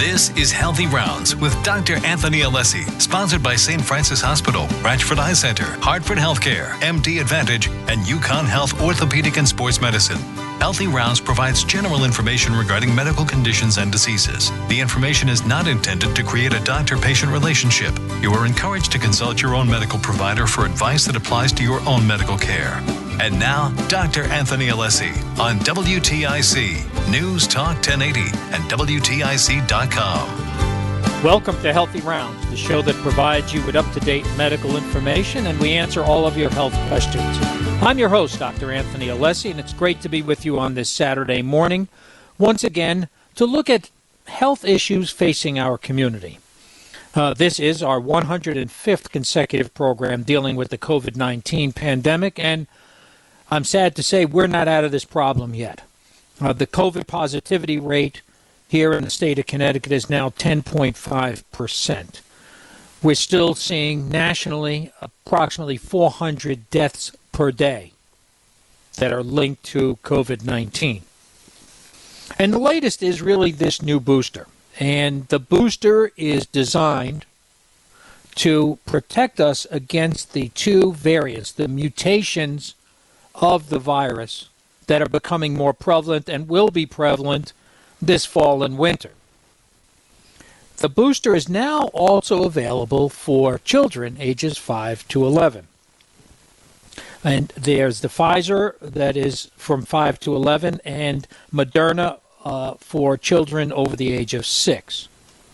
This is Healthy Rounds with Dr. Anthony Alessi, sponsored by St. Francis Hospital, Branchford Eye Center, Hartford Healthcare, MD Advantage, and Yukon Health Orthopedic and Sports Medicine. Healthy Rounds provides general information regarding medical conditions and diseases. The information is not intended to create a doctor-patient relationship. You are encouraged to consult your own medical provider for advice that applies to your own medical care. And now, Dr. Anthony Alessi on WTIC, News Talk 1080 and WTIC.com. Welcome to Healthy Rounds, the show that provides you with up-to-date medical information, and we answer all of your health questions. I'm your host, Dr. Anthony Alessi, and it's great to be with you on this Saturday morning, once again, to look at health issues facing our community. This is our 105th consecutive program dealing with the COVID-19 pandemic, and I'm sad to say we're not out of this problem yet. The COVID positivity rate here in the state of Connecticut is now 10.5%. We're still seeing nationally approximately 400 deaths per day that are linked to COVID-19. And the latest is really this new booster. And the booster is designed to protect us against the two variants, the mutations of the virus that are becoming more prevalent and will be prevalent this fall and winter. The booster is now also available for children ages 5 to 11. And there's the Pfizer that is from 5 to 11 and Moderna for children over the age of 6.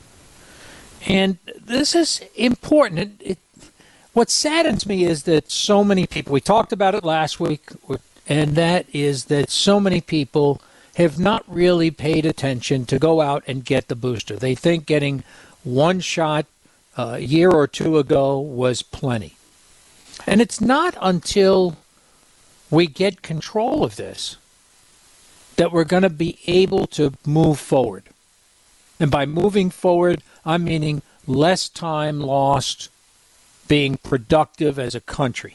And this is important. What saddens me is that so many people, we talked about it last week, and that is that so many people have not really paid attention to go out and get the booster. They think getting one shot a year or two ago was plenty. And it's not until we get control of this that we're going to be able to move forward. And by moving forward, I'm meaning less time lost being productive as a country.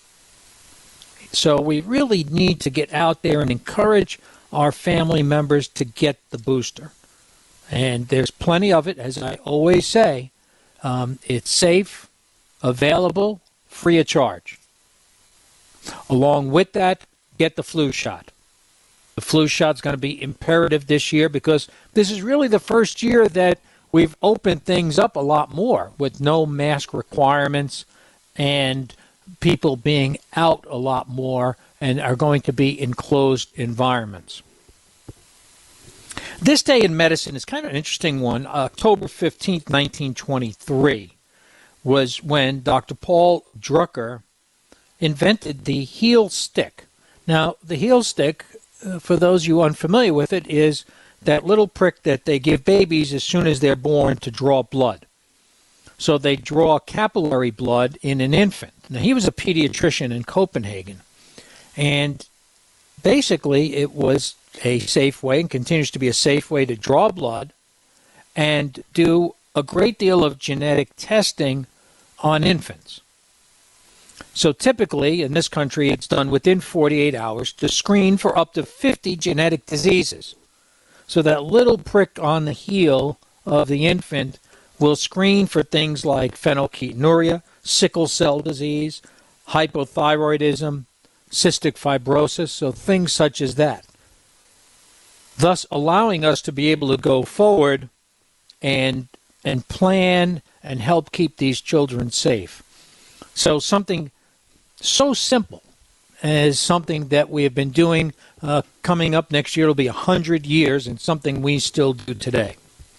So we really need to get out there and encourage our family members to get the booster. And there's plenty of it, as I always say. It's safe, available, free of charge. Along with that, get the flu shot. The flu shot's going to be imperative this year because this is really the first year that we've opened things up a lot more with no mask requirements and people being out a lot more and are going to be in closed environments. This day in medicine is kind of an interesting one. October 15th, 1923 was when Dr. Paul Drucker invented the heel stick. Now, the heel stick, for those of you unfamiliar with it, is that little prick that they give babies as soon as they're born to draw blood. So they draw capillary blood in an infant. Now, he was a pediatrician in Copenhagen. And basically, it was a safe way and continues to be a safe way to draw blood and do a great deal of genetic testing on infants. So typically, in this country, it's done within 48 hours to screen for up to 50 genetic diseases. So that little prick on the heel of the infant will screen for things like phenylketonuria, sickle cell disease, hypothyroidism, cystic fibrosis, so things such as that. Thus allowing us to be able to go forward and plan and help keep these children safe. So something so simple as something that we have been doing coming up next year. It'll be 100 years and something we still do today.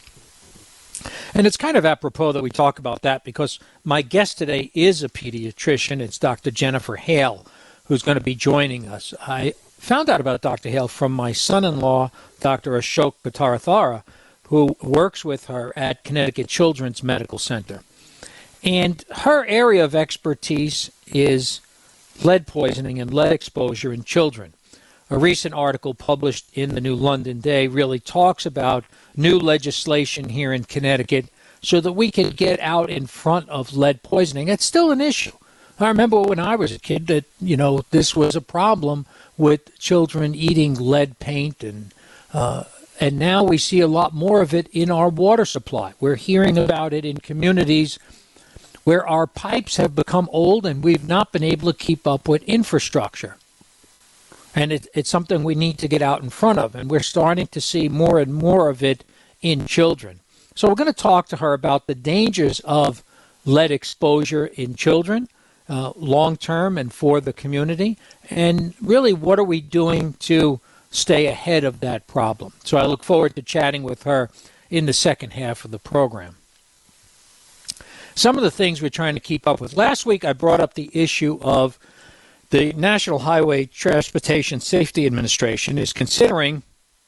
And it's kind of apropos that we talk about that because my guest today is a pediatrician. It's Dr. Jennifer Hale, who's going to be joining us. I found out about Dr. Hale from my son-in-law, Dr. Ashok Patarathara, who works with her at Connecticut Children's Medical Center. And her area of expertise is lead poisoning and lead exposure in children. A recent article published in the New London Day really talks about new legislation here in Connecticut so that we can get out in front of lead poisoning. It's still an issue. I remember when I was a kid that, this was a problem with children eating lead paint and And now we see a lot more of it in our water supply. We're hearing about it in communities where our pipes have become old and we've not been able to keep up with infrastructure. And it's something we need to get out in front of. And we're starting to see more and more of it in children. So we're going to talk to her about the dangers of lead exposure in children, long-term and for the community. And really, what are we doing to stay ahead of that problem? So I look forward to chatting with her in the second half of the program. Some of the things we're trying to keep up with. Last week, I brought up the issue of the National Highway Transportation Safety Administration is considering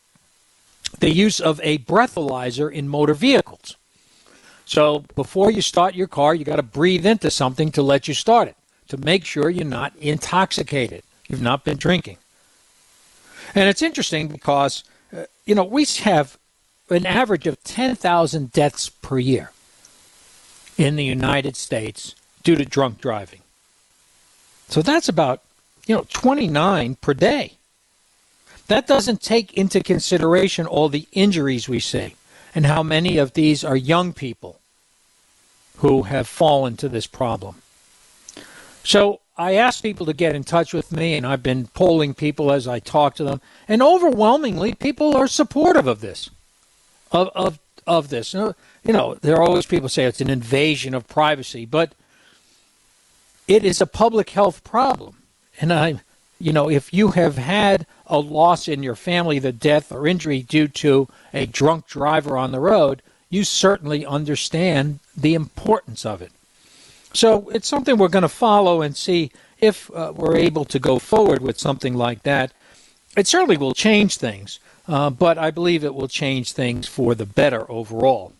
the use of a breathalyzer in motor vehicles. So before you start your car, you got to breathe into something to let you start it, to make sure you're not intoxicated, you've not been drinking. And it's interesting because, we have an average of 10,000 deaths per year in the United States due to drunk driving. So that's about, 29 per day. That doesn't take into consideration all the injuries we see and how many of these are young people who have fallen to this problem. So I asked people to get in touch with me, and I've been polling people as I talk to them, and overwhelmingly people are supportive of this, of this. There are always people say it's an invasion of privacy, but it is a public health problem. And if you have had a loss in your family, the death or injury due to a drunk driver on the road, you certainly understand the importance of it. So it's something we're going to follow and see if we're able to go forward with something like that. It certainly will change things, but I believe it will change things for the better overall.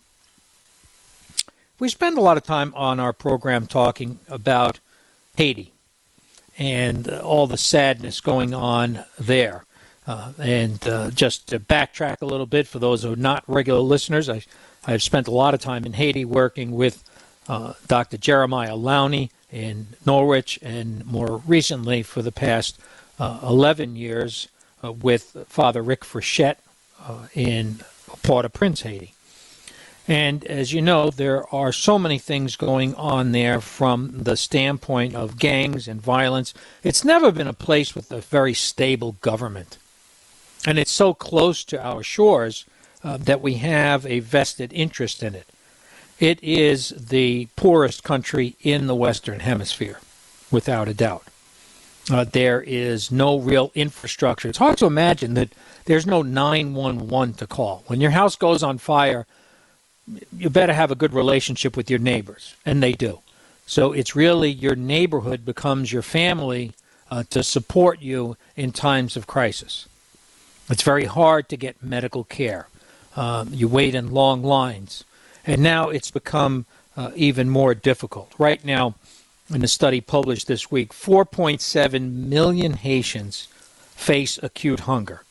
We spend a lot of time on our program talking about Haiti and all the sadness going on there. Just to backtrack a little bit, for those who are not regular listeners, I've spent a lot of time in Haiti working with Dr. Jeremiah Lowney in Norwich, and more recently for the past 11 years with Father Rick Frechette in Port-au-Prince, Haiti. And as you know, there are so many things going on there from the standpoint of gangs and violence. It's never been a place with a very stable government. And it's so close to our shores that we have a vested interest in it. It is the poorest country in the Western Hemisphere, without a doubt. There is no real infrastructure. It's hard to imagine that there's no 911 to call. When your house goes on fire, you better have a good relationship with your neighbors, and they do. So it's really your neighborhood becomes your family to support you in times of crisis. It's very hard to get medical care. You wait in long lines. And now it's become even more difficult. Right now, in a study published this week, 4.7 million Haitians face acute hunger.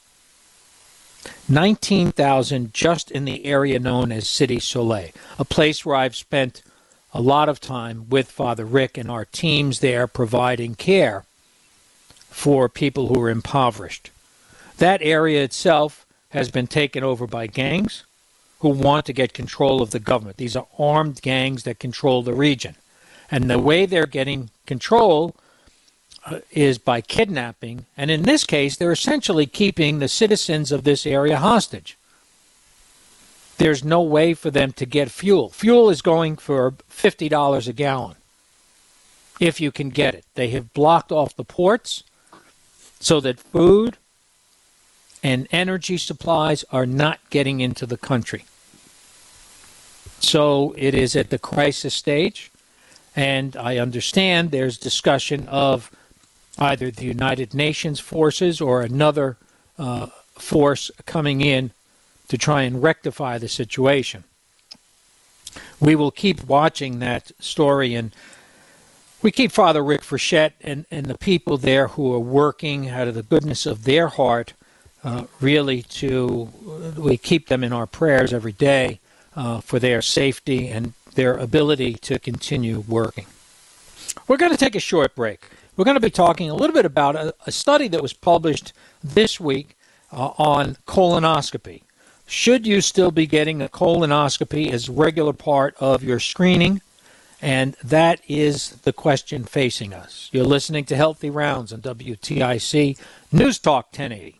19,000 just in the area known as Cité Soleil, a place where I've spent a lot of time with Father Rick and our teams there providing care for people who are impoverished. That area itself has been taken over by gangs who want to get control of the government. These are armed gangs that control the region. And the way they're getting control is by kidnapping. And in this case, they're essentially keeping the citizens of this area hostage. There's no way for them to get fuel. Fuel is going for $50 a gallon, if you can get it. They have blocked off the ports so that food and energy supplies are not getting into the country. So it is at the crisis stage, and I understand there's discussion of either the United Nations forces or another force coming in to try and rectify the situation. We will keep watching that story, and we keep Father Rick Frechette and the people there who are working out of the goodness of their heart we keep them in our prayers every day for their safety and their ability to continue working. We're going to take a short break. We're going to be talking a little bit about a study that was published this week on colonoscopy. should you still be getting a colonoscopy as a regular part of your screening? And that is the question facing us. You're listening to Healthy Rounds on WTIC News Talk 1080.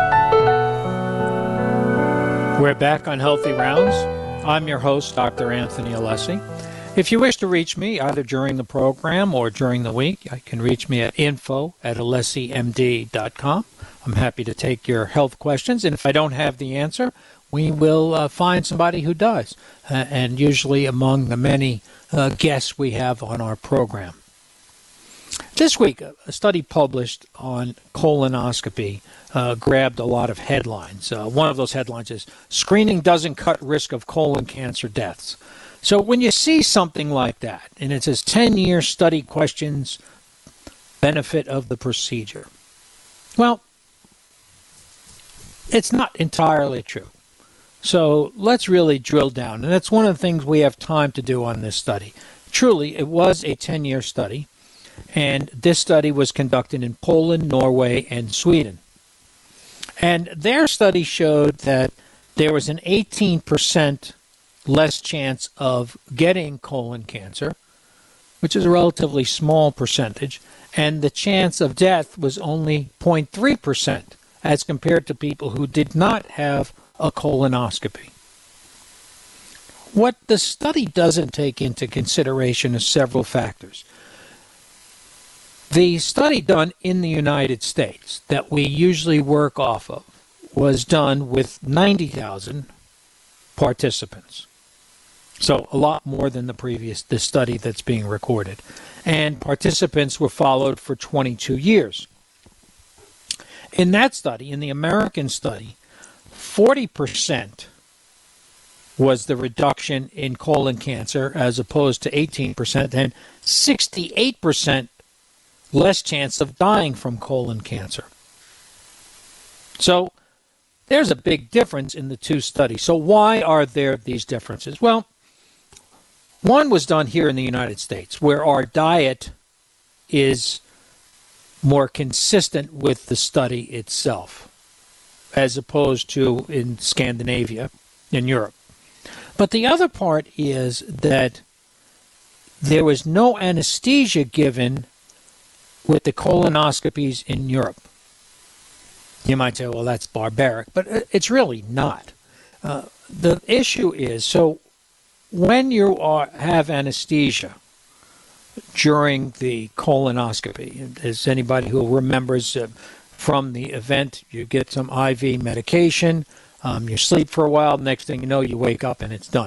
We're back on Healthy Rounds. I'm your host, Dr. Anthony Alessi. If you wish to reach me either during the program or during the week, you can reach me at info@alessimd.com. I'm happy to take your health questions, and if I don't have the answer, we will find somebody who does, and usually among the many guests we have on our program. This week, a study published on colonoscopy grabbed a lot of headlines. One of those headlines is, "Screening doesn't cut risk of colon cancer deaths." So when you see something like that, and it says 10-year study questions benefit of the procedure, well, it's not entirely true. So let's really drill down, and that's one of the things we have time to do on this study. Truly, it was a 10-year study, and this study was conducted in Poland, Norway, and Sweden. And their study showed that there was an 18% less chance of getting colon cancer, which is a relatively small percentage, and the chance of death was only 0.3% as compared to people who did not have a colonoscopy. What the study doesn't take into consideration is several factors. The study done in the United States that we usually work off of was done with 90,000 participants. So a lot more than the study that's being recorded. And participants were followed for 22 years. In that study, in the American study, 40% was the reduction in colon cancer as opposed to 18%, and 68% less chance of dying from colon cancer. So there's a big difference in the two studies. So why are there these differences? Well, one was done here in the United States, where our diet is more consistent with the study itself, as opposed to in Scandinavia, in Europe. But the other part is that there was no anesthesia given with the colonoscopies in Europe. You might say, well, that's barbaric, but it's really not. The issue is, so when you have anesthesia during the colonoscopy, as anybody who remembers from the event, you get some IV medication, you sleep for a while, next thing you know, you wake up and it's done.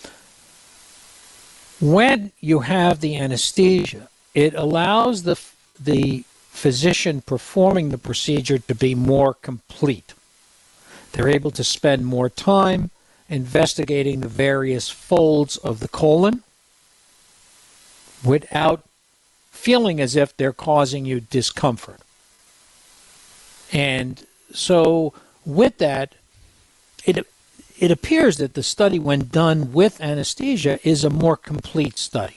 When you have the anesthesia, it allows the physician performing the procedure to be more complete. They're able to spend more time investigating the various folds of the colon without feeling as if they're causing you discomfort. And so with that, it appears that the study, when done with anesthesia, is a more complete study,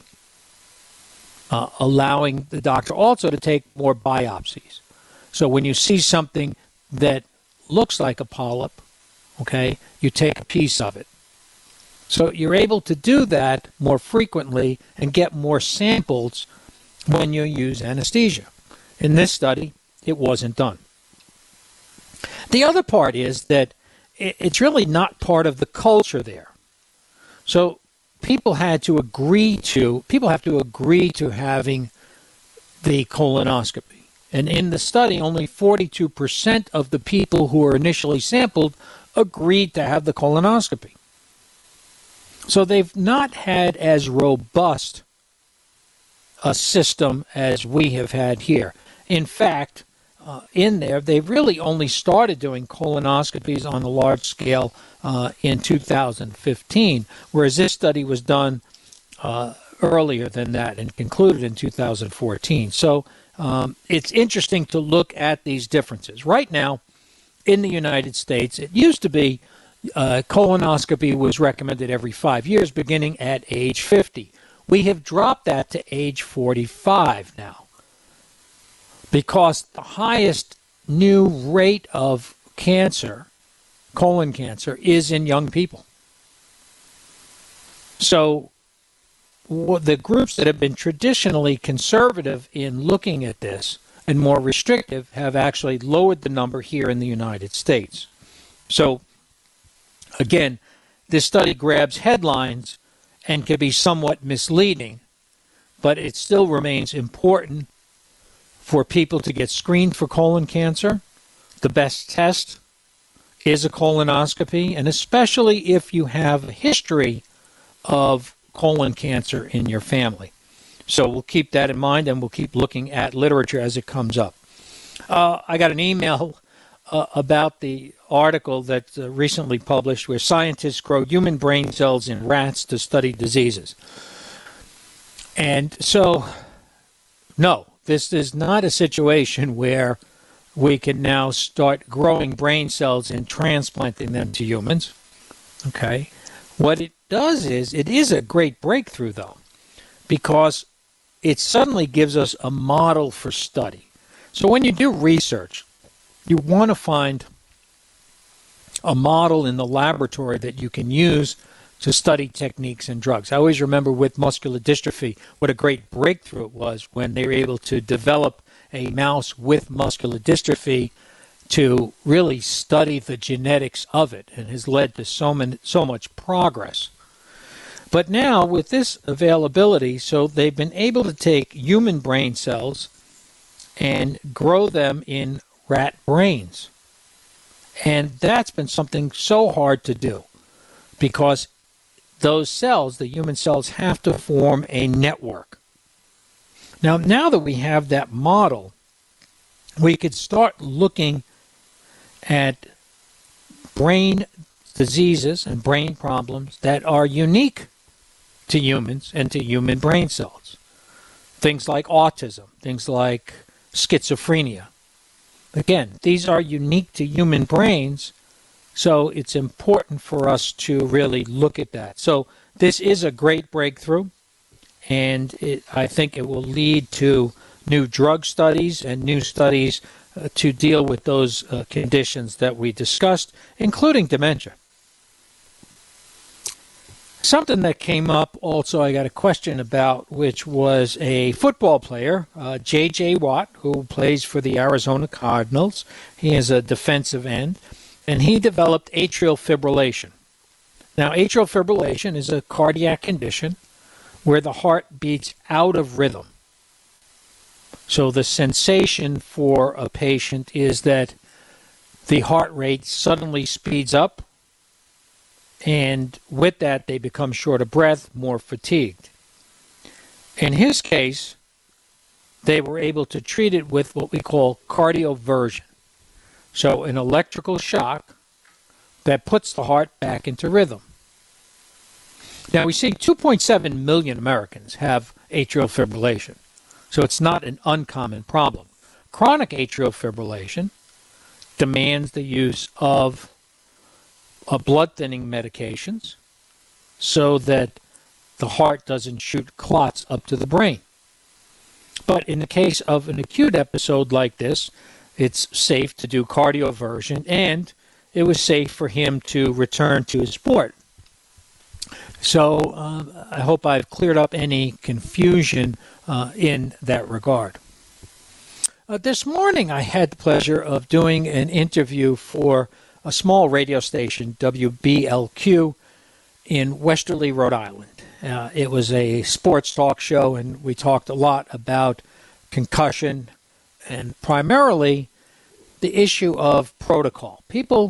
allowing the doctor also to take more biopsies. So when you see something that looks like a polyp, okay, you take a piece of it. So you're able to do that more frequently and get more samples when you use anesthesia. In this study, it wasn't done. The other part is that it's really not part of the culture there. So people have to agree to having the colonoscopy. And in the study, only 42% of the people who were initially sampled agreed to have the colonoscopy. So they've not had as robust a system as we have had here. In fact, in there, they've really only started doing colonoscopies on a large scale in 2015, whereas this study was done earlier than that and concluded in 2014. So it's interesting to look at these differences. Right now, in the United States, it used to be colonoscopy was recommended every 5 years, beginning at age 50. We have dropped that to age 45 now, because the highest new rate of cancer, colon cancer is in young people. So the groups that have been traditionally conservative in looking at this and more restrictive have actually lowered the number here in the United States. So, again, this study grabs headlines and can be somewhat misleading, but it still remains important for people to get screened for colon cancer. The best test is a colonoscopy, and especially if you have a history of colon cancer in your family. So we'll keep that in mind, and we'll keep looking at literature as it comes up. I got an email about the article that recently published where scientists grow human brain cells in rats to study diseases. And so, no, this is not a situation where we can now start growing brain cells and transplanting them to humans. Okay? What it does is, it is a great breakthrough, though, because it suddenly gives us a model for study. So when you do research, you want to find a model in the laboratory that you can use to study techniques and drugs. I always remember with muscular dystrophy what a great breakthrough it was when they were able to develop a mouse with muscular dystrophy to really study the genetics of it, and has led to so much progress. But now with this availability, so they've been able to take human brain cells and grow them in rat brains. And that's been something so hard to do, because those cells, the human cells, have to form a network. Now that we have that model, we could start looking at brain diseases and brain problems that are unique to humans and to human brain cells. Things like autism, things like schizophrenia. Again, these are unique to human brains, so it's important for us to really look at that. So this is a great breakthrough, and I think it will lead to new drug studies and new studies to deal with those conditions that we discussed, including dementia. Something that came up also I got a question about, which was a football player, J.J. Watt, who plays for the Arizona Cardinals. He is a defensive end, and he developed atrial fibrillation. Now, atrial fibrillation is a cardiac condition where the heart beats out of rhythm. So the sensation for a patient is that the heart rate suddenly speeds up, and with that they become short of breath, more fatigued. In his case, they were able to treat it with what we call cardioversion. So an electrical shock that puts the heart back into rhythm. Now we see 2.7 million Americans have atrial fibrillation. So it's not an uncommon problem. Chronic atrial fibrillation demands the use of blood-thinning medications so that the heart doesn't shoot clots up to the brain. But in the case of an acute episode like this, it's safe to do cardioversion, and it was safe for him to return to his sport. So I hope I've cleared up any confusion in that regard. This morning I had the pleasure of doing an interview for a small radio station, WBLQ, in Westerly, Rhode Island. It was a sports talk show, and we talked a lot about concussion and primarily the issue of protocol. People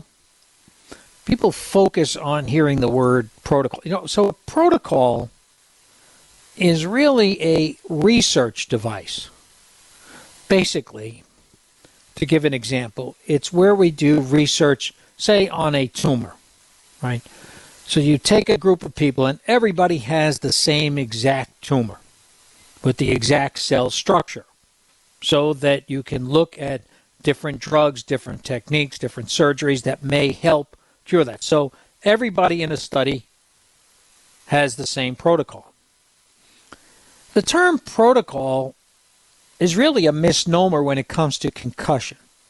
focus on hearing the word protocol. So a protocol is really a research device. Basically, to give an example, it's where we do research, say, on a tumor, right? So you take a group of people and everybody has the same exact tumor with the exact cell structure so that you can look at different drugs, different techniques, different surgeries that may help cure that. So everybody in a study has the same protocol. The term protocol is really a misnomer when it comes to concussion,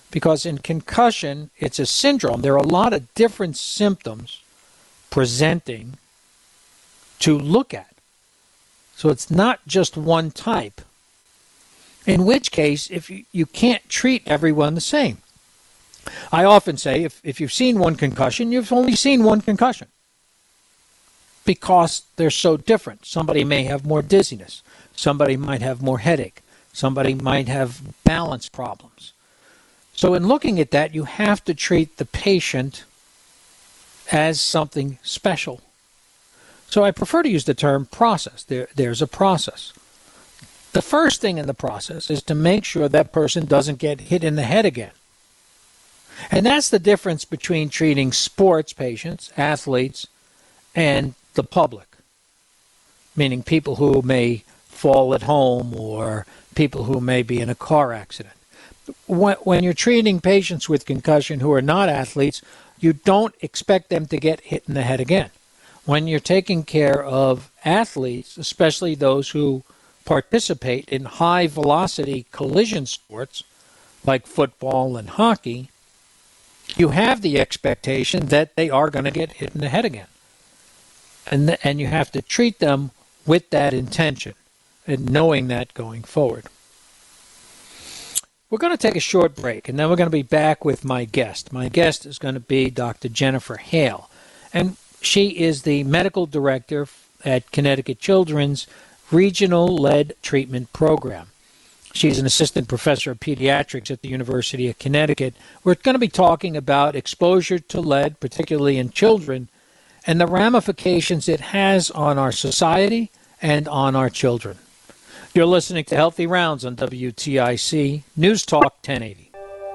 because in concussion, it's a syndrome. There are a lot of different symptoms presenting to look at. So it's not just one type. In which case, if you can't treat everyone the same. I often say, if you've seen one concussion, you've only seen one concussion. Because they're so different. Somebody may have more dizziness. Somebody might have more headache. Somebody might have balance problems. So in looking at that, you have to treat the patient as something special. So I prefer to use the term process. There's a process. The first thing in the process is to make sure that person doesn't get hit in the head again. And that's the difference between treating sports patients, athletes, and the public, meaning people who may fall at home or people who may be in a car accident. When you're treating patients with concussion who are not athletes, you don't expect them to get hit in the head again. When you're taking care of athletes, especially those who participate in high-velocity collision sports like football and hockey, you have the expectation that they are going to get hit in the head again. And you have to treat them with that intention and knowing that going forward. We're going to take a short break, and then we're going to be back with my guest. My guest is going to be Dr. Jennifer Hale, and she is the medical director at Connecticut Children's Regional Lead Treatment Program. She's an assistant professor of pediatrics at the University of Connecticut. We're going to be talking about exposure to lead, particularly in children, and the ramifications it has on our society and on our children. You're listening to Healthy Rounds on WTIC News Talk 1080.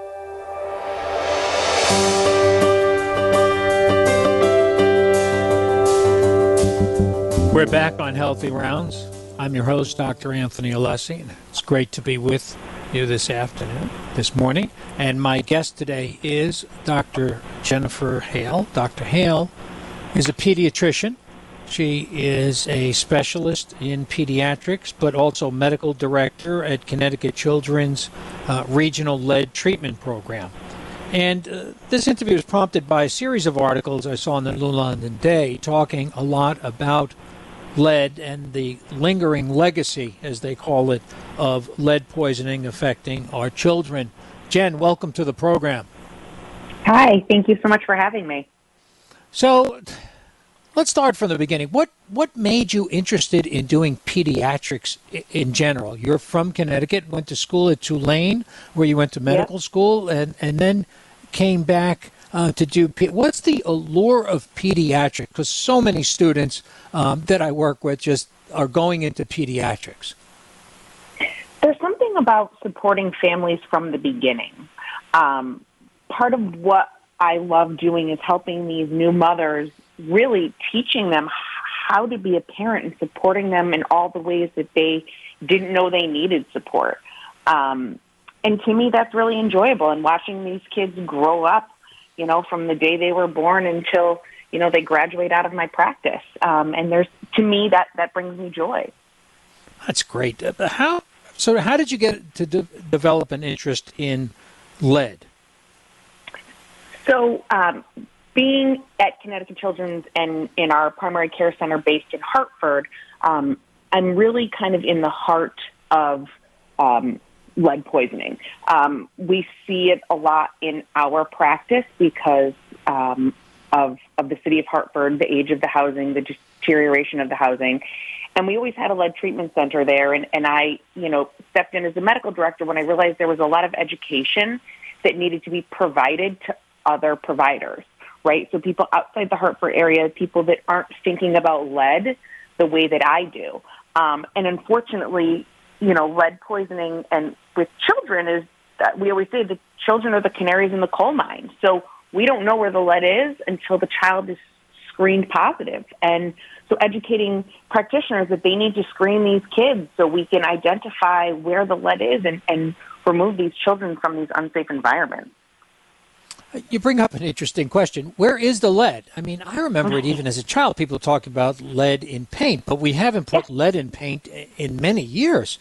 We're back on Healthy Rounds. I'm your host, Dr. Anthony Alessi. It's great to be with you this morning. And my guest today is Dr. Jennifer Hale. Dr. Hale is a pediatrician. She is a specialist in pediatrics, but also medical director at Connecticut Children's Regional Lead Treatment Program. And this interview was prompted by a series of articles I saw in the New London Day talking a lot about lead and the lingering legacy, as they call it, of lead poisoning affecting our children. Jen, welcome to the program. Hi, thank you so much for having me. So let's start from the beginning. What made you interested in doing pediatrics in general? You're from Connecticut, went to school at Tulane, where you went to medical school, and then came back to do. What's the allure of pediatrics? Because so many students that I work with just are going into pediatrics. There's something about supporting families from the beginning. Part of what I love doing is helping these new mothers, really teaching them how to be a parent and supporting them in all the ways that they didn't know they needed support. And to me, that's really enjoyable. And watching these kids grow up, from the day they were born until, they graduate out of my practice. And to me, that brings me joy. That's great. How did you get to develop an interest in lead? So, being at Connecticut Children's and in our primary care center based in Hartford, I'm really kind of in the heart of lead poisoning. We see it a lot in our practice because of the city of Hartford, the age of the housing, the deterioration of the housing. And we always had a lead treatment center there. And I, stepped in as a medical director when I realized there was a lot of education that needed to be provided to other providers, right? So people outside the Hartford area, people that aren't thinking about lead the way that I do. And unfortunately, lead poisoning and with children is that we always say the children are the canaries in the coal mine. So we don't know where the lead is until the child is screened positive. And so educating practitioners that they need to screen these kids so we can identify where the lead is and remove these children from these unsafe environments. You bring up an interesting question. Where is the lead? I mean, I remember it even as a child. People talk about lead in paint, but we haven't put lead in paint in many years.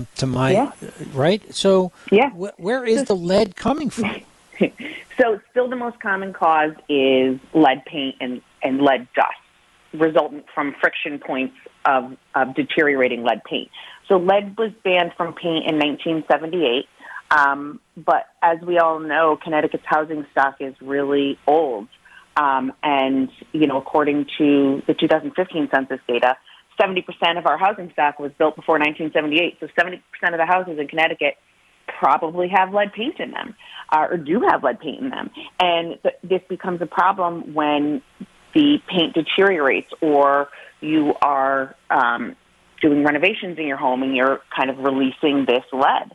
Right. So, where is the lead coming from? So, still the most common cause is lead paint and lead dust, resultant from friction points of deteriorating lead paint. So, lead was banned from paint in 1978. But as we all know, Connecticut's housing stock is really old. And, according to the 2015 census data, 70% of our housing stock was built before 1978. So 70% of the houses in Connecticut probably have lead paint in them, or do have lead paint in them. And this becomes a problem when the paint deteriorates, or you are doing renovations in your home and you're kind of releasing this lead.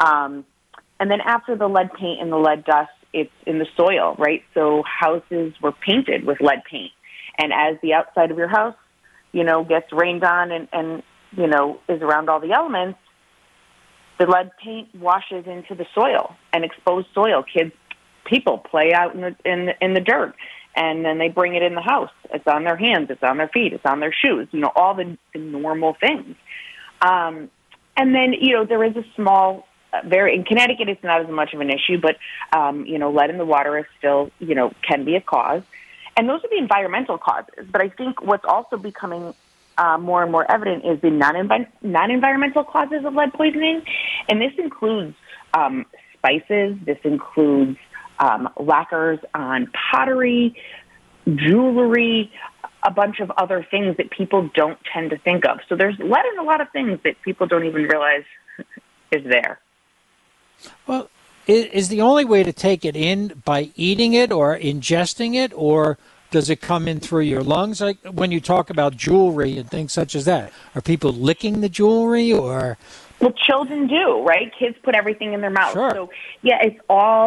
And then after the lead paint and the lead dust, it's in the soil, right? So houses were painted with lead paint. And as the outside of your house, gets rained on and is around all the elements, the lead paint washes into the soil and exposed soil. People play out in the dirt, and then they bring it in the house. It's on their hands, it's on their feet, it's on their shoes, all the normal things. And then, there is a small, in Connecticut, it's not as much of an issue, but, lead in the water is still, can be a cause. And those are the environmental causes. But I think what's also becoming more and more evident is the non-environmental causes of lead poisoning. And this includes spices, this includes lacquers on pottery, jewelry, a bunch of other things that people don't tend to think of. So there's lead in a lot of things that people don't even realize is there. Well, is the only way to take it in by eating it or ingesting it, or does it come in through your lungs? Like when you talk about jewelry and things such as that, are people licking the jewelry or? Well, children do, right? Kids put everything in their mouth. Sure. So yeah, it's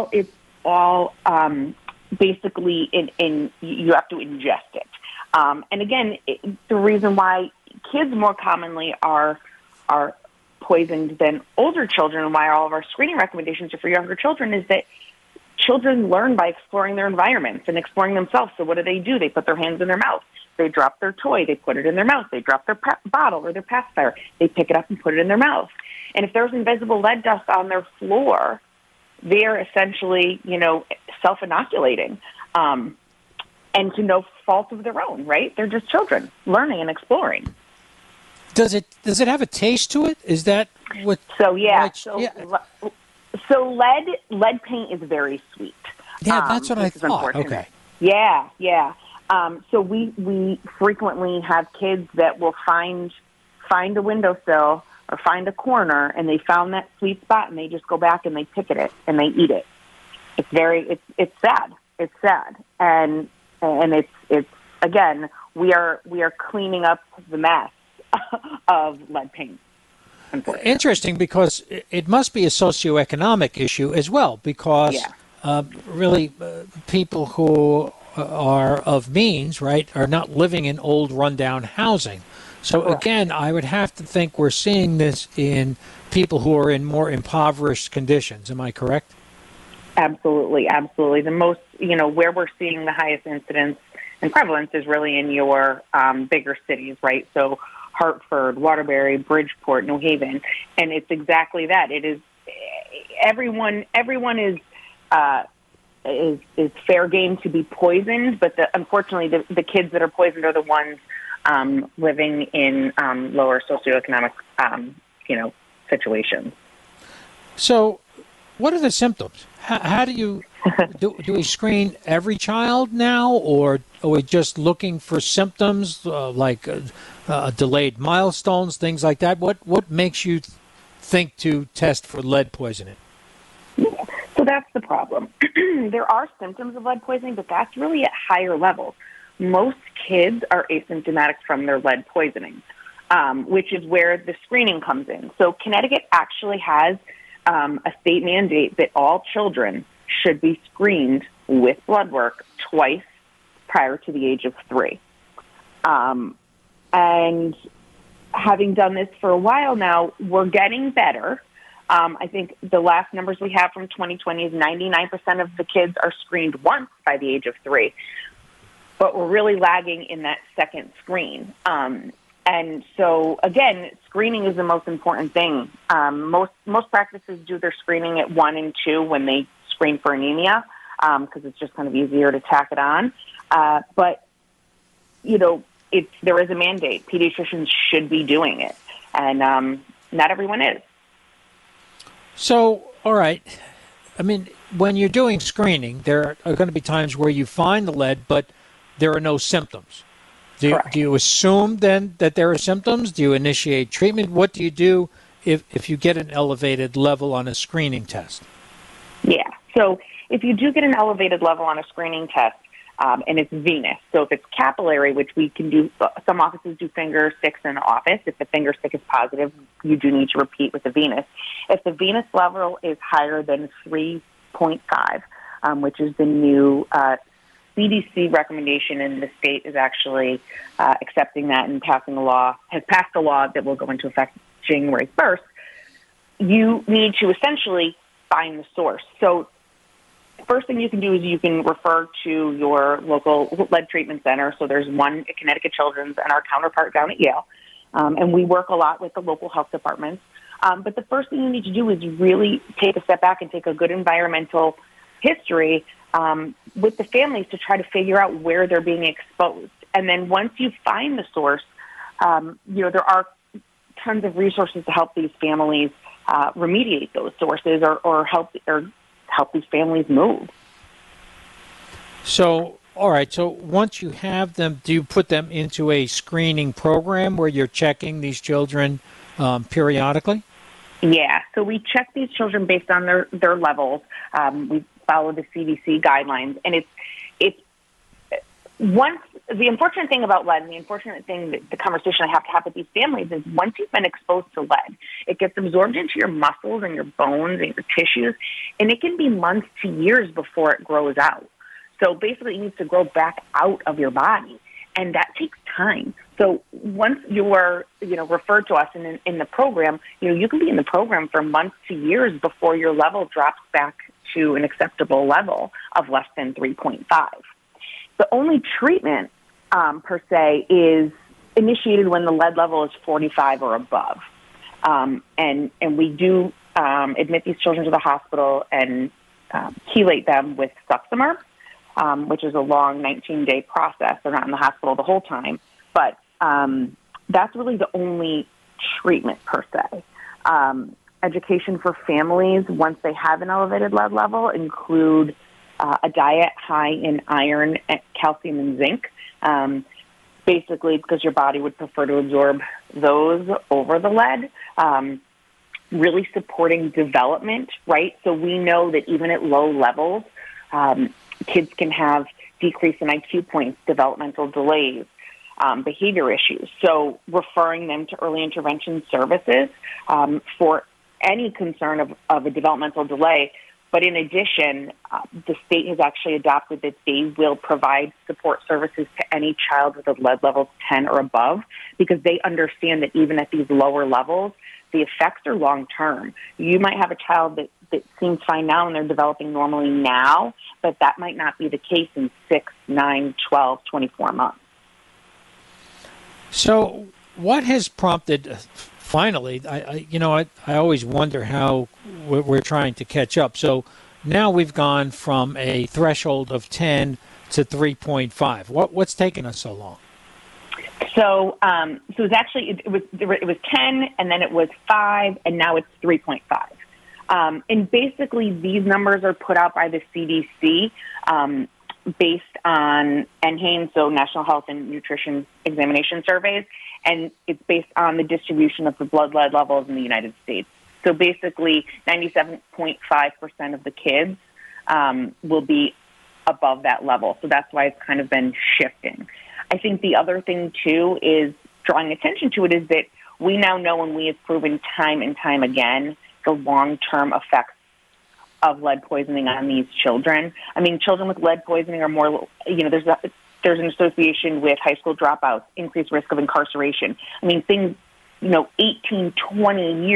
all basically in you have to ingest it. And again, the reason why kids more commonly are poisoned than older children, and why all of our screening recommendations are for younger children, is that children learn by exploring their environments and exploring themselves. So what do? They put their hands in their mouth. They drop their toy. They put it in their mouth. They drop their bottle or their pacifier. They pick it up and put it in their mouth. And if there's invisible lead dust on their floor, they're essentially, self-inoculating, and to no fault of their own, right? They're just children learning and exploring. Does it have a taste to it? Is that what? So yeah. So lead paint is very sweet. Yeah, that's what I thought. Okay. Yeah. So we frequently have kids that will find a windowsill or find a corner, and they found that sweet spot, and they just go back and they pick at it and they eat it. It's sad. It's sad, and it's again, we are cleaning up the mess of lead paint. Interesting, because it must be a socioeconomic issue as well, because really people who are of means, right, are not living in old rundown housing. So again, I would have to think we're seeing this in people who are in more impoverished conditions. Am I correct? Absolutely. The most, where we're seeing the highest incidence and prevalence is really in your bigger cities, right? So Hartford, Waterbury, Bridgeport, New Haven, and it's exactly that. It is everyone is fair game to be poisoned, but unfortunately, the kids that are poisoned are the ones living in lower socioeconomic, situations. So, what are the symptoms? How do you do we screen every child now, or are we just looking for symptoms like delayed milestones, things like that? What makes you think to test for lead poisoning? So that's the problem. There are symptoms of lead poisoning, but that's really at higher levels. Most kids are asymptomatic from their lead poisoning, which is where the screening comes in. So Connecticut actually has a state mandate that all children should be screened with blood work twice prior to the age of 3. And having done this for a while now, we're getting better. I think the last numbers we have from 2020 is 99% of the kids are screened once by the age of 3. But we're really lagging in that second screen. And so, again, screening is the most important thing. Most practices do their screening at 1 and 2 when they screen for anemia, because it's just kind of easier to tack it on. But, there is a mandate. Pediatricians should be doing it, and not everyone is. So, all right. I mean, when you're doing screening, there are going to be times where you find the lead, but there are no symptoms. Do you assume then that there are symptoms? Do you initiate treatment? What do you do if you get an elevated level on a screening test? Yeah. So if you do get an elevated level on a screening test, and it's venous, so if it's capillary, which we can do, some offices do finger sticks in the office. If the finger stick is positive, you do need to repeat with the venous. If the venous level is higher than 3.5, which is the new CDC recommendation, and the state is actually accepting that and has passed a law that will go into effect January 1st, you need to essentially find the source. So first thing you can do is you can refer to your local lead treatment center. So there's one at Connecticut Children's and our counterpart down at Yale. And we work a lot with the local health departments. But the first thing you need to do is really take a step back and take a good environmental history with the families to try to figure out where they're being exposed. And then once you find the source, there are tons of resources to help these families remediate those sources or help these families move. So, all right. So once you have them, do you put them into a screening program where you're checking these children periodically? Yeah. So we check these children based on their levels. We follow the CDC guidelines, and it's once the unfortunate thing about lead, and the unfortunate thing that the conversation I have to have with these families is once you've been exposed to lead, it gets absorbed into your muscles and your bones and your tissues, and it can be months to years before it grows out. So basically, it needs to grow back out of your body, and that takes time. So once you are, referred to us in the program, you can be in the program for months to years before your level drops back to an acceptable level of less than 3.5. The only treatment, per se, is initiated when the lead level is 45 or above. And we do admit these children to the hospital and chelate them with Suxamar, which is a long 19-day process. They're not in the hospital the whole time. But that's really the only treatment, per se. Education for families, once they have an elevated lead level, include a diet high in iron, calcium, and zinc, basically because your body would prefer to absorb those over the lead. Really supporting development, right? So we know that even at low levels, kids can have decrease in IQ points, developmental delays, behavior issues. So referring them to early intervention services for any concern of a developmental delay. But in addition, the state has actually adopted that they will provide support services to any child with a lead level 10 or above, because they understand that even at these lower levels, the effects are long-term. You might have a child that seems fine now and they're developing normally now, but that might not be the case in 6, 9, 12, 24 months. So what has prompted... Finally, I always wonder how we're trying to catch up. So now we've gone from a threshold of 10 to 3.5. What's taken us so long? So it was actually it was 10, and then it was 5, and now it's 3.5. And basically, these numbers are put out by the CDC based on NHANES, so National Health and Nutrition Examination Surveys. And it's based on the distribution of the blood lead levels in the United States. So basically, 97.5% of the kids will be above that level. So that's why it's kind of been shifting. I think the other thing, too, is drawing attention to it is that we now know, and we have proven time and time again, the long-term effects of lead poisoning on these children. I mean, children with lead poisoning are more, there's an association with high school dropouts, increased risk of incarceration. I mean, things, 18, 20 years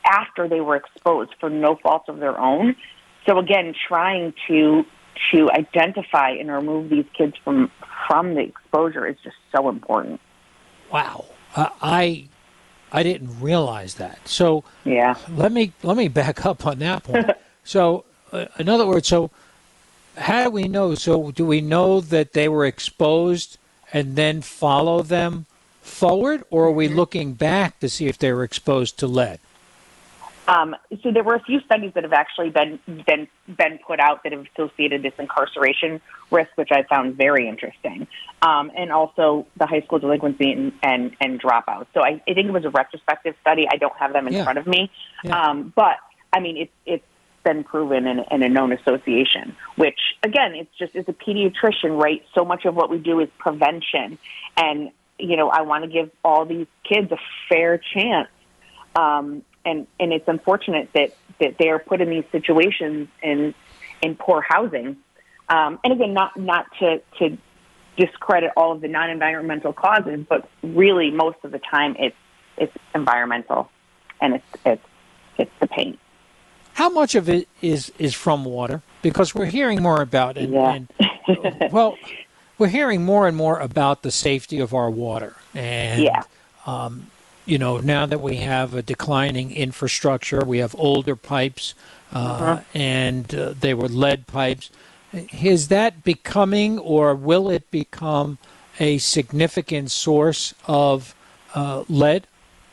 after they were exposed for no fault of their own. So again, trying to identify and remove these kids from the exposure is just so important. Wow. I didn't realize that. So yeah, let me back up on that point. So in other words, so how do we know? So do we know that they were exposed and then follow them forward, or are we looking back to see if they were exposed to lead? So there were a few studies that have actually been put out that have associated this incarceration risk, which I found very interesting, and also the high school delinquency and dropouts. So I think it was a retrospective study. I don't have them in front of me, but I mean it's been proven in a known association. Which again, it's a pediatrician, right? So much of what we do is prevention, and I want to give all these kids a fair chance. And it's unfortunate that they are put in these situations in poor housing. And again, not to discredit all of the non-environmental causes, but really most of the time it's environmental, and it's the paint. How much of it is from water? Because we're hearing more about it. Well, we're hearing more and more about the safety of our water. And now that we have a declining infrastructure, we have older pipes, and they were lead pipes. Is that becoming, or will it become, a significant source of lead?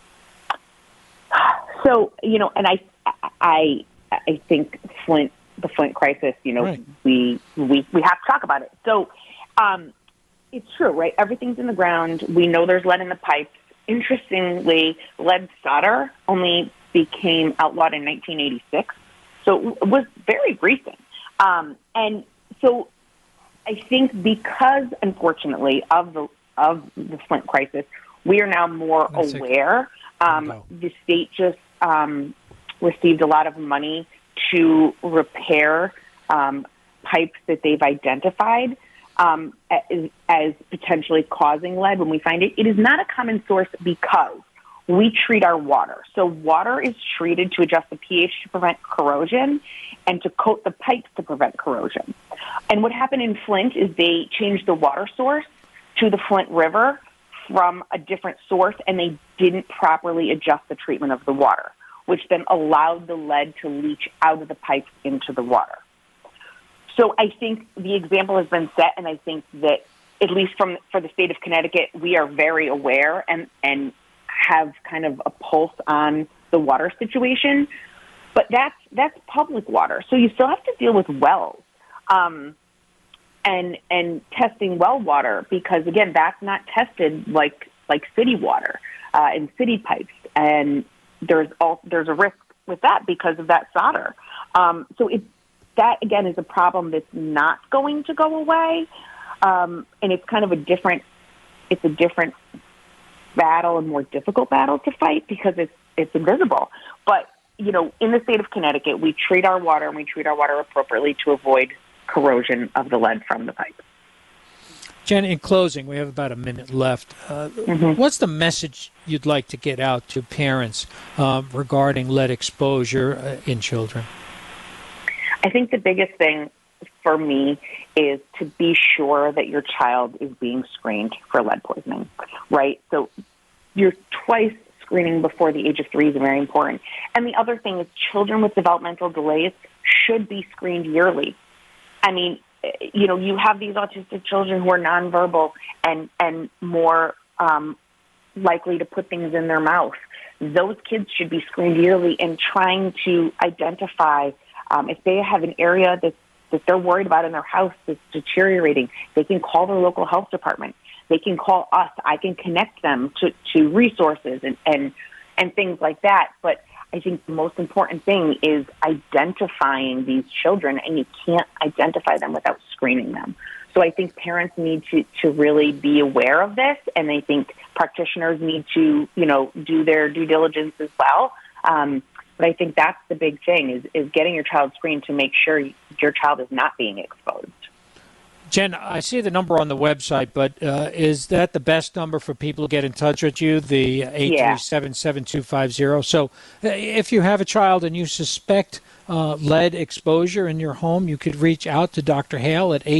So, and I think the Flint crisis, right. we have to talk about it. So, it's true, right? Everything's in the ground. We know there's lead in the pipes. Interestingly, lead solder only became outlawed in 1986, so it was very recent. And so I think because, unfortunately, of the Flint crisis, we are now more aware. The state just received a lot of money to repair pipes that they've identified as potentially causing lead when we find it. It is not a common source because we treat our water. So water is treated to adjust the pH to prevent corrosion and to coat the pipes to prevent corrosion. And what happened in Flint is they changed the water source to the Flint River from a different source, and they didn't properly adjust the treatment of the water, which then allowed the lead to leach out of the pipes into the water. So I think the example has been set, and I think that at least for the state of Connecticut, we are very aware and have kind of a pulse on the water situation. But that's public water, so you still have to deal with wells and testing well water, because again, that's not tested like city water and city pipes, and there's a risk with that because of that solder. So that, again, is a problem that's not going to go away. And it's kind of a different battle, a more difficult battle to fight because it's invisible. But, in the state of Connecticut, we treat our water, and we treat our water appropriately to avoid corrosion of the lead from the pipe. Jen, in closing, we have about a minute left. What's the message you'd like to get out to parents regarding lead exposure in children? I think the biggest thing for me is to be sure that your child is being screened for lead poisoning, right? So you're twice screening before the age of 3 is very important. And the other thing is children with developmental delays should be screened yearly. I mean, you have these autistic children who are nonverbal and more likely to put things in their mouth. Those kids should be screened yearly and trying to identify if they have an area that they're worried about in their house that's deteriorating. They can call their local health department. They can call us. I can connect them to resources and things like that. But I think the most important thing is identifying these children, and you can't identify them without screening them. So I think parents need to really be aware of this, and I think practitioners need to, do their due diligence as well. But I think that's the big thing is getting your child screened to make sure your child is not being exposed. Jen, I see the number on the website, but is that the best number for people to get in touch with you, the 837-7250? So if you have a child and you suspect lead exposure in your home, you could reach out to Dr. Hale at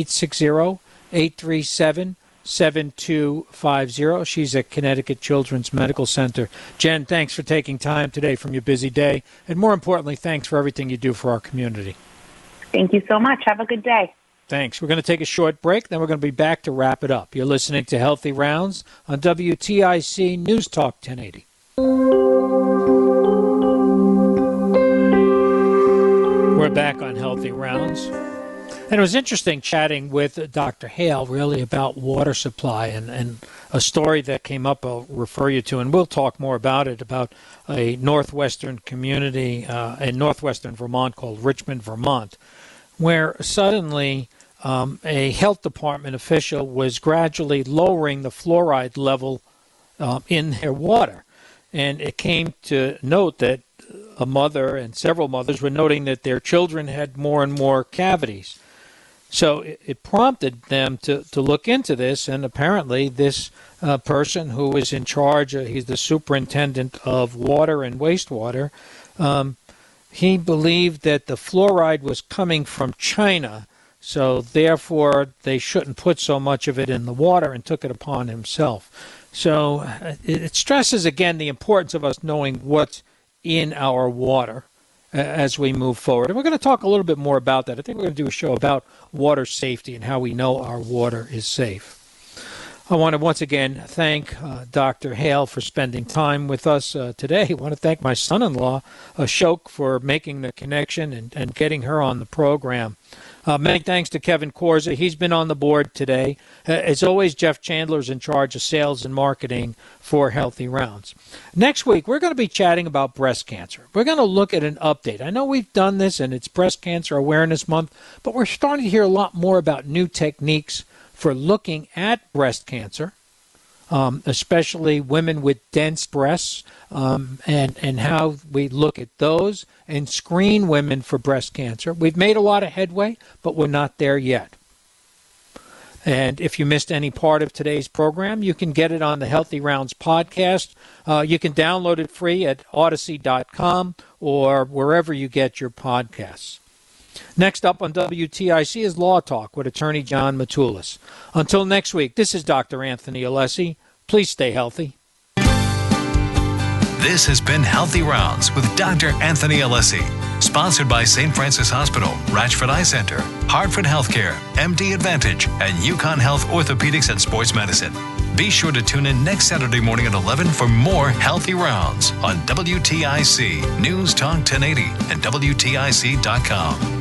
860-837-7250. She's at Connecticut Children's Medical Center. Jen, thanks for taking time today from your busy day. And more importantly, thanks for everything you do for our community. Thank you so much. Have a good day. Thanks. We're going to take a short break, then we're going to be back to wrap it up. You're listening to Healthy Rounds on WTIC News Talk 1080. We're back on Healthy Rounds. And it was interesting chatting with Dr. Hale really about water supply and a story that came up I'll refer you to, and we'll talk more about it, about a northwestern community in northwestern Vermont called Richmond, Vermont, where suddenly a health department official was gradually lowering the fluoride level in their water. And it came to note that a mother and several mothers were noting that their children had more and more cavities. So it prompted them to look into this, and apparently this person who was in charge, he's the superintendent of water and wastewater, he believed that the fluoride was coming from China, so therefore they shouldn't put so much of it in the water, and took it upon himself. So it stresses again the importance of us knowing what's in our water as we move forward. And we're going to talk a little bit more about that. I think we're going to do a show about water safety and how we know our water is safe. I want to once again thank Dr. Hale for spending time with us today. I want to thank my son-in-law, Ashok, for making the connection and getting her on the program. Many thanks to Kevin Korza. He's been on the board today. As always, Jeff Chandler's in charge of sales and marketing for Healthy Rounds. Next week, we're going to be chatting about breast cancer. We're going to look at an update. I know we've done this, and it's Breast Cancer Awareness Month, but we're starting to hear a lot more about new techniques for looking at breast cancer, especially women with dense breasts, and how we look at those and screen women for breast cancer. We've made a lot of headway, but we're not there yet. And if you missed any part of today's program, you can get it on the Healthy Rounds podcast. You can download it free at Odyssey.com or wherever you get your podcasts. Next up on WTIC is Law Talk with attorney John Matulis. Until next week, this is Dr. Anthony Alessi. Please stay healthy. This has been Healthy Rounds with Dr. Anthony Alessi, sponsored by St. Francis Hospital, Ratchford Eye Center, Hartford Healthcare, MD Advantage, and Yukon Health Orthopedics and Sports Medicine. Be sure to tune in next Saturday morning at 11 for more Healthy Rounds on WTIC News Talk 1080 and WTIC.com.